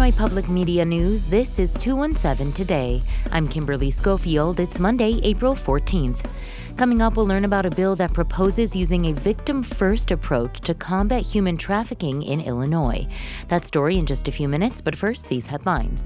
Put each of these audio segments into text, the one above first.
Illinois Public Media News, this is 217 Today. I'm Kimberly Schofield. It's Monday, April 14th. Coming up, we'll learn about a bill that proposes using a victim-first approach to combat human trafficking in Illinois. That story in just a few minutes, but first, these headlines.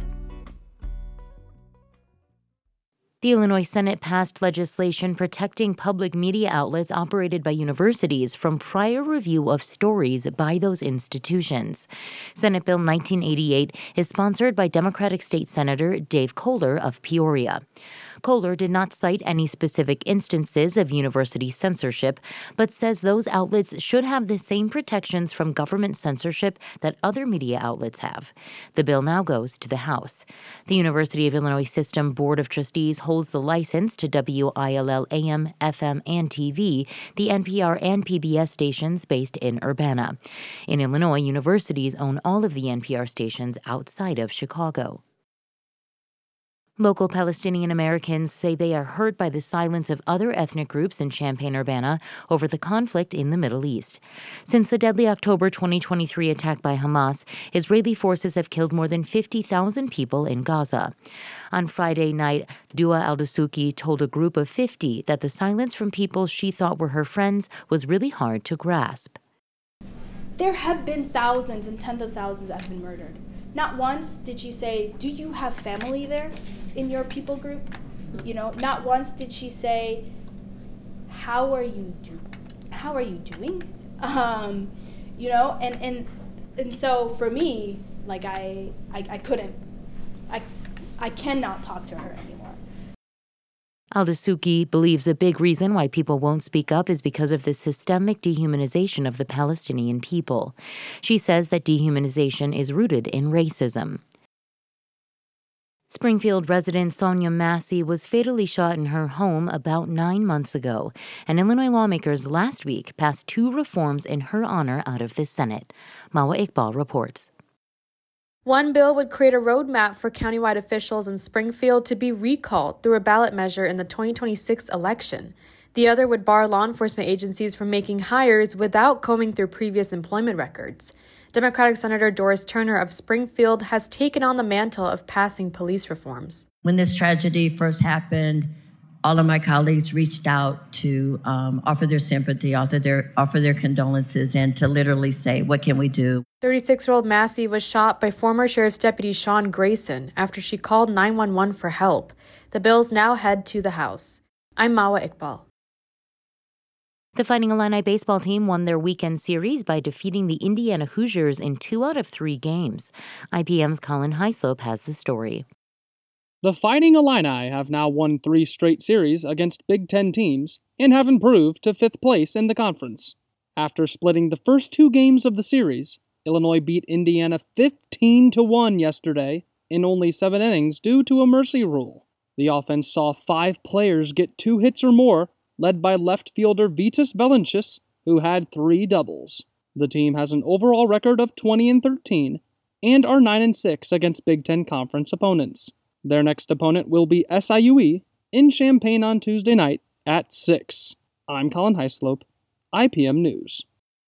The Illinois Senate passed legislation protecting public media outlets operated by universities from prior review of stories by those institutions. Senate Bill 1988 is sponsored by Democratic State Senator Dave Kohler of Peoria. Kohler did not cite any specific instances of university censorship, but says those outlets should have the same protections from government censorship that other media outlets have. The bill now goes to the House. The University of Illinois System Board of Trustees holds the license to WILL AM, FM, and TV, the NPR and PBS stations based in Urbana. In Illinois, universities own all of the NPR stations outside of Chicago. Local Palestinian Americans say they are hurt by the silence of other ethnic groups in Champaign-Urbana over the conflict in the Middle East. Since the deadly October 2023 attack by Hamas, Israeli forces have killed more than 50,000 people in Gaza. On Friday night, Dua Al-Dasuki told a group of 50 that the silence from people she thought were her friends was really hard to grasp. There have been thousands and tens of thousands that have been murdered. Not once did she say, "Do you have family there in your people group?" Not once did she say, "How are you doing?" And so for me, like I cannot talk to her anymore. Al-Dasuki believes a big reason why people won't speak up is because of the systemic dehumanization of the Palestinian people. She says that dehumanization is rooted in racism. Springfield resident Sonia Massey was fatally shot in her home about 9 months ago, and Illinois lawmakers last week passed 2 reforms in her honor out of the Senate. Mawa Iqbal reports. One bill would create a roadmap for countywide officials in Springfield to be recalled through a ballot measure in the 2026 election. The other would bar law enforcement agencies from making hires without combing through previous employment records. Democratic Senator Doris Turner of Springfield has taken on the mantle of passing police reforms. When this tragedy first happened, all of my colleagues reached out to offer their sympathy, offer their condolences, and to literally say, what can we do? 36-year-old Massey was shot by former Sheriff's Deputy Sean Grayson after she called 911 for help. The bills now head to the House. I'm Mawa Iqbal. The Fighting Illini baseball team won their weekend series by defeating the Indiana Hoosiers in 2 out of 3 games. IPM's Colin Hyslop has the story. The Fighting Illini have now won 3 straight series against Big Ten teams and have improved to 5th place in the conference. After splitting the first 2 games of the series, Illinois beat Indiana 15-1 yesterday in only 7 innings due to a mercy rule. The offense saw 5 players get 2 hits or more, led by left fielder Vitas Velancis, who had 3 doubles. The team has an overall record of 20-13 and are 9-6 against Big Ten Conference opponents. Their next opponent will be SIUE in Champaign on Tuesday night at 6. I'm Colin Hyslop, IPM News.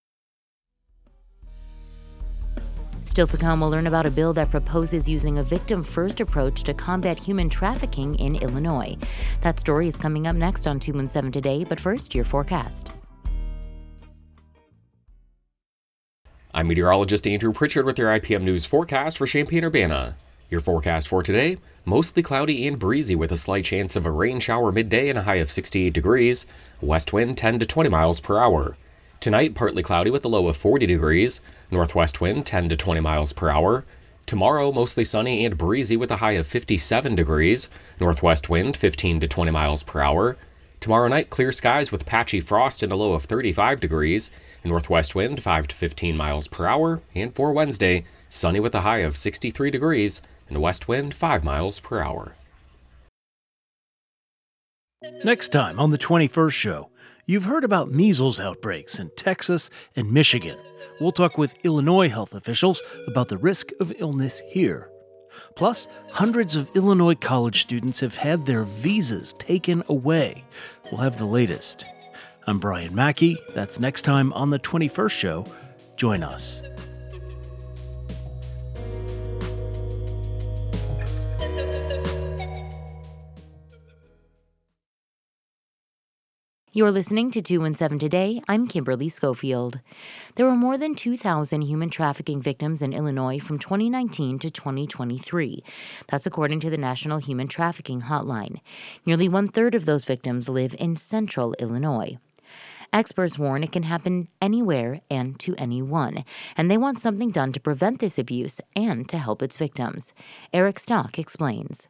Still to come, we'll learn about a bill that proposes using a victim-first approach to combat human trafficking in Illinois. That story is coming up next on 217 Today, but first, your forecast. I'm meteorologist Andrew Pritchard with your IPM News forecast for Champaign-Urbana. Your forecast for today, mostly cloudy and breezy with a slight chance of a rain shower midday and a high of 68 degrees, west wind 10 to 20 miles per hour. Tonight, partly cloudy with a low of 40 degrees, northwest wind 10 to 20 miles per hour. Tomorrow, mostly sunny and breezy with a high of 57 degrees, northwest wind 15 to 20 miles per hour. Tomorrow night, clear skies with patchy frost and a low of 35 degrees, northwest wind 5 to 15 miles per hour. And for Wednesday, sunny with a high of 63 degrees and west wind 5 miles per hour. Next time on the 21st Show, you've heard about measles outbreaks in Texas and Michigan. We'll talk with Illinois health officials about the risk of illness here. Plus, hundreds of Illinois college students have had their visas taken away. We'll have the latest. I'm Brian Mackey. That's next time on the 21st Show. Join us. You're listening to 217 Today. I'm Kimberly Schofield. There were more than 2,000 human trafficking victims in Illinois from 2019 to 2023. That's according to the National Human Trafficking Hotline. Nearly one-third of those victims live in central Illinois. Experts warn it can happen anywhere and to anyone, and they want something done to prevent this abuse and to help its victims. Eric Stock explains.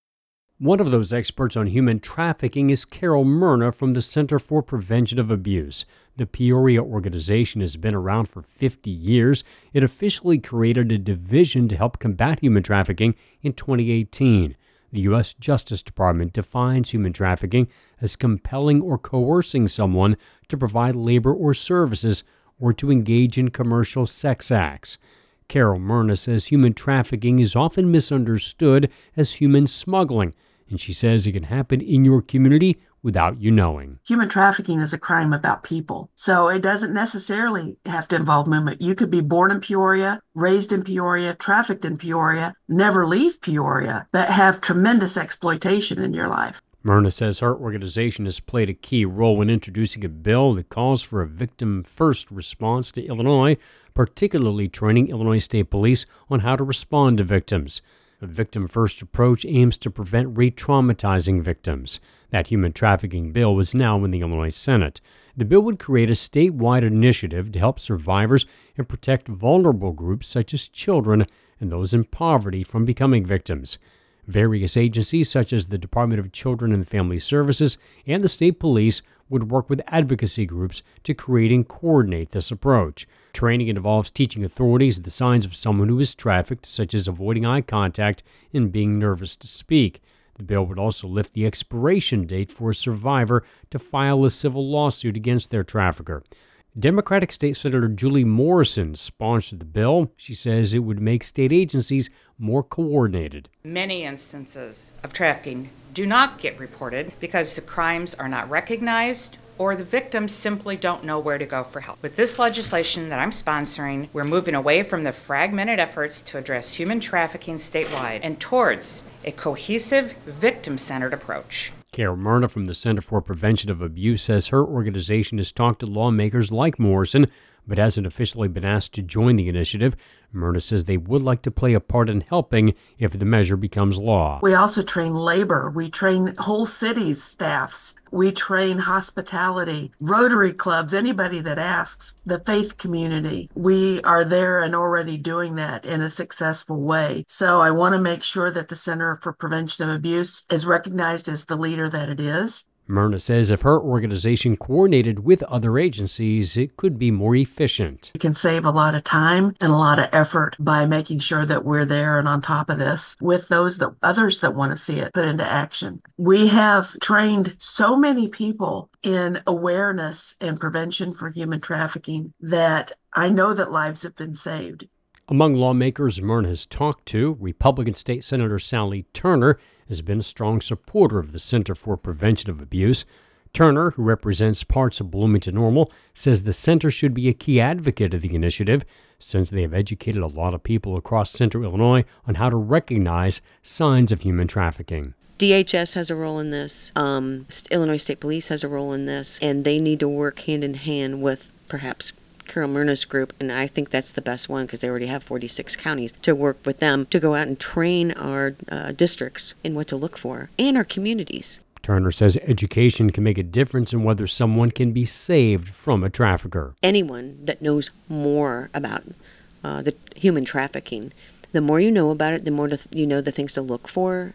One of those experts on human trafficking is Carol Myrna from the Center for Prevention of Abuse. The Peoria organization has been around for 50 years. It officially created a division to help combat human trafficking in 2018. The U.S. Justice Department defines human trafficking as compelling or coercing someone to provide labor or services or to engage in commercial sex acts. Carol Myrna says human trafficking is often misunderstood as human smuggling, and she says it can happen in your community without you knowing. Human trafficking is a crime about people, so it doesn't necessarily have to involve movement. You could be born in Peoria, raised in Peoria, trafficked in Peoria, never leave Peoria, but have tremendous exploitation in your life. Myrna says her organization has played a key role in introducing a bill that calls for a victim-first response to Illinois, particularly training Illinois State Police on how to respond to victims. A victim-first approach aims to prevent re-traumatizing victims. That human trafficking bill is now in the Illinois Senate. The bill would create a statewide initiative to help survivors and protect vulnerable groups such as children and those in poverty from becoming victims. Various agencies such as the Department of Children and Family Services and the State Police would work with advocacy groups to create and coordinate this approach. Training involves teaching authorities the signs of someone who is trafficked, such as avoiding eye contact and being nervous to speak. The bill would also lift the expiration date for a survivor to file a civil lawsuit against their trafficker. Democratic State Senator Julie Morrison sponsored the bill. She says it would make state agencies more coordinated. Many instances of trafficking do not get reported because the crimes are not recognized or the victims simply don't know where to go for help. With this legislation that I'm sponsoring, we're moving away from the fragmented efforts to address human trafficking statewide and towards a cohesive, victim-centered approach. Carol Myrna from the Center for Prevention of Abuse says her organization has talked to lawmakers like Morrison, but hasn't officially been asked to join the initiative. Myrna says they would like to play a part in helping if the measure becomes law. We also train labor. We train whole cities' staffs. We train hospitality, Rotary clubs, anybody that asks, the faith community. We are there and already doing that in a successful way. So I want to make sure that the Center for Prevention of Abuse is recognized as the leader that it is. Myrna says if her organization coordinated with other agencies, it could be more efficient. We can save a lot of time and a lot of effort by making sure that we're there and on top of this with others that want to see it put into action. We have trained so many people in awareness and prevention for human trafficking that I know that lives have been saved. Among lawmakers Myrna has talked to, Republican State Senator Sally Turner has been a strong supporter of the Center for Prevention of Abuse. Turner, who represents parts of Bloomington-Normal, says the center should be a key advocate of the initiative since they have educated a lot of people across central Illinois on how to recognize signs of human trafficking. DHS has a role in this. Illinois State Police has a role in this, and they need to work hand in hand with perhaps Carol Myrna's group, and I think that's the best one because they already have 46 counties, to work with them to go out and train our districts in what to look for and our communities. Turner says education can make a difference in whether someone can be saved from a trafficker. Anyone that knows more about the human trafficking, the more you know about it, the more you know the things to look for.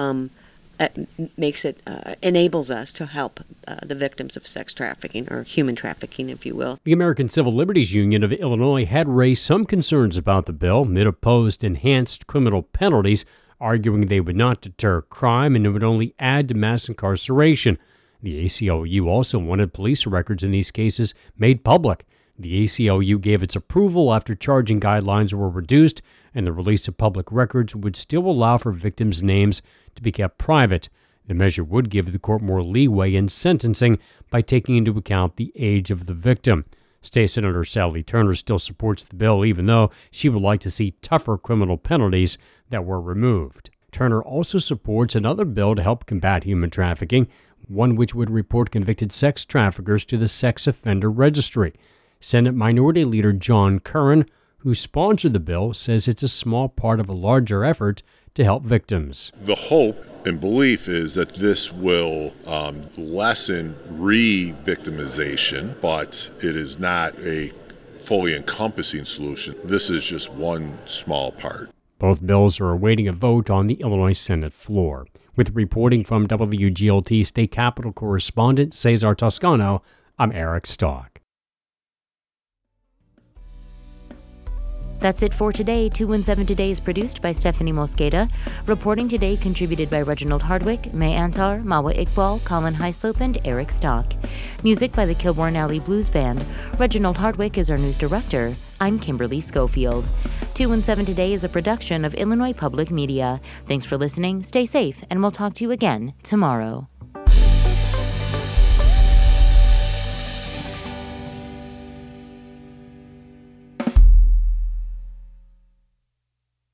Enables us to help the victims of sex trafficking or human trafficking, if you will. The American Civil Liberties Union of Illinois had raised some concerns about the bill. It opposed enhanced criminal penalties, arguing they would not deter crime and it would only add to mass incarceration. The ACLU also wanted police records in these cases made public. The ACLU gave its approval after charging guidelines were reduced, and the release of public records would still allow for victims' names to be kept private. The measure would give the court more leeway in sentencing by taking into account the age of the victim. State Senator Sally Turner still supports the bill, even though she would like to see tougher criminal penalties that were removed. Turner also supports another bill to help combat human trafficking, one which would report convicted sex traffickers to the Sex Offender Registry. Senate Minority Leader John Curran, who sponsored the bill, says it's a small part of a larger effort to help victims. The hope and belief is that this will lessen re-victimization, but it is not a fully encompassing solution. This is just one small part. Both bills are awaiting a vote on the Illinois Senate floor. With reporting from WGLT State Capitol correspondent Cesar Toscano, I'm Eric Stock. That's it for today. 217 Today is produced by Stephanie Mosqueda. Reporting today contributed by Reginald Hardwick, May Antar, Mawa Iqbal, Colin Highslope, and Eric Stock. Music by the Kilbourne Alley Blues Band. Reginald Hardwick is our news director. I'm Kimberly Schofield. 217 Today is a production of Illinois Public Media. Thanks for listening, stay safe, and we'll talk to you again tomorrow.